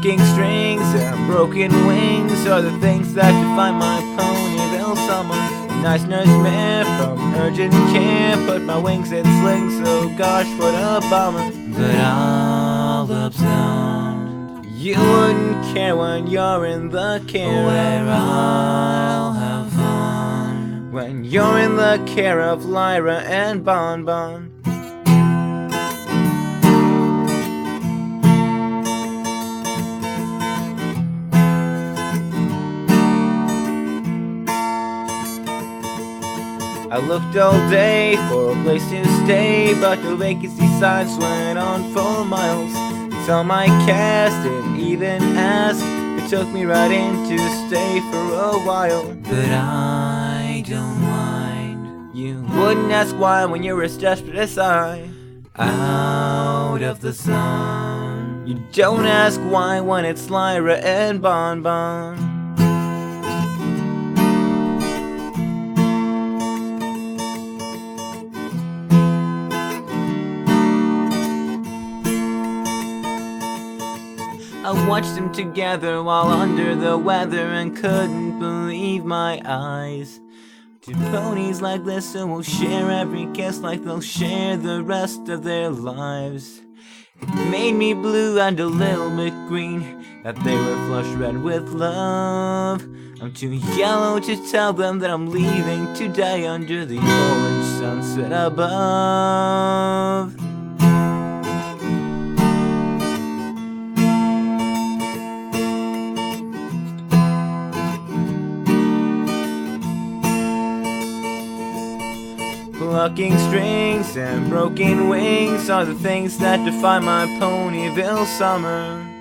Plucking strings and broken wings are the things that define my Ponyville summer. Nice nurse from urgent care put my wings in slings, so gosh, what a bummer. But all upsound, you wouldn't care when you're in the care where I'll have fun. When you're in the care of Lyra and Bon Bon. I looked all day for a place to stay, but the vacancy signs went on for miles. So my cast didn't even ask, it took me right in to stay for a while. But I don't mind. You wouldn't ask why when you're as desperate as I, out of the sun. You don't ask why when it's Lyra and Bon Bon. I watched them together while under the weather and couldn't believe my eyes. Two ponies like this who will share every kiss like they'll share the rest of their lives. It made me blue and a little bit green, that they were flush red with love. I'm too yellow to tell them that I'm leaving today under the orange sunset above. Plucking strings and broken wings are the things that define my Ponyville summer.